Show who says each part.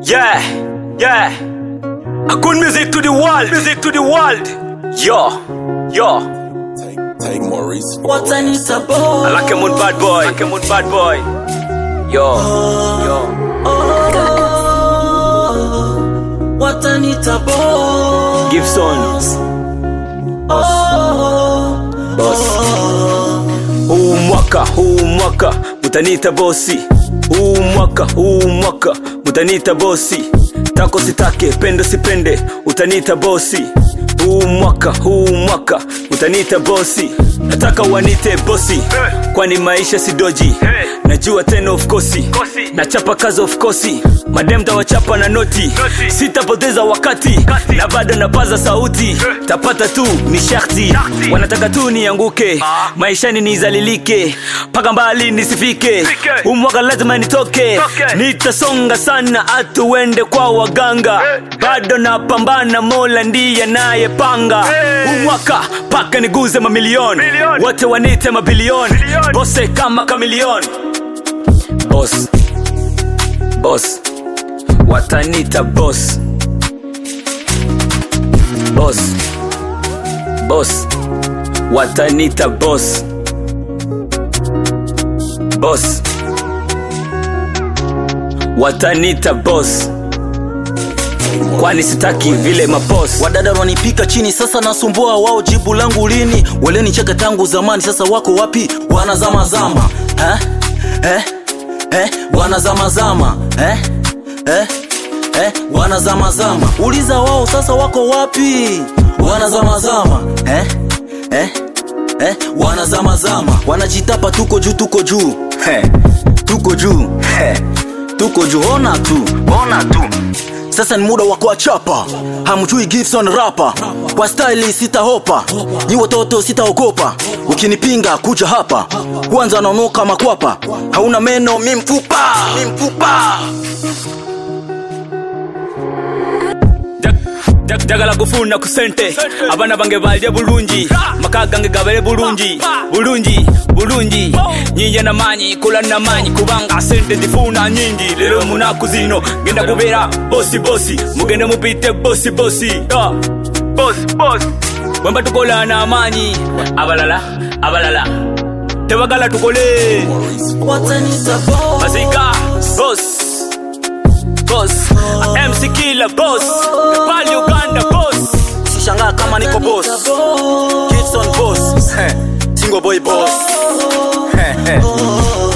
Speaker 1: Yeah. A good music to the world. Yo.
Speaker 2: Take Maurice.
Speaker 3: What I need a boy.
Speaker 1: I like a mood bad boy. Yo.
Speaker 3: What I need a boy.
Speaker 1: Gibson. Boss. Huu mwaka mutanita bossi. Huu mwaka mutanita bossi. Tako sitake, pendo sipende, utanita bossi. Huu mwaka utanita bossi. Nataka wanite bossi, kwani maisha si doji. Najua tena of course, nachapa kazi of course. Madem tawachapa na noti, sitapoteza wakati. Na bado napaza sauti, tapata tu ni sharti. Wanataka tu nianguke, maishani nizalilike, paka mbali nisifike. Huu mwaka lazima nitoke, nitasonga sana atu wende kwa waganga. Bado napambana, Mola ndiye anayepanga. Huu mwaka paka niguze mamilioni, wote wanite mabilioni. Bosse kama kamilioni. Boss watanita boss. Watanita boss. Watanita boss, kwani sitaki vile maboss.
Speaker 3: Wadada wanipika chini, sasa nasumbua wao, jibu langu lini? Wale nicheka tangu zamani, sasa wako wapi? Wanazama wanazama wanazama. Uliza wao sasa wako wapi? Wanazama wanazama. Wanajitapa tuko juu. Tuko juu, ona tu. Sasa ni muda wa kuachapa. Hamjui Gibson rapper, kwa style sitahopa. Ni watoto sitaogopa, ukinipinga kuja hapa. Kwanza naonoka makwapa, hauna meno mimfupa.
Speaker 1: Jagala kufuna kusente, abana bange balye bulungi, makagange gabale bulungi. Nyinyi na manyi, kula na manyi, kubanga sente difuna nyingi. Lero munaku zino, genda kubera bossy. Mugende mupite bossy. Boss. Wemba tukola na manyi, abalala. Tewagala tukole.
Speaker 3: What I need a boy.
Speaker 1: Mazika, boss. MC Killer, boss. Pali Uganda, boss.
Speaker 3: Sishanga kama niko boss. Gibson boss. Single boy boss.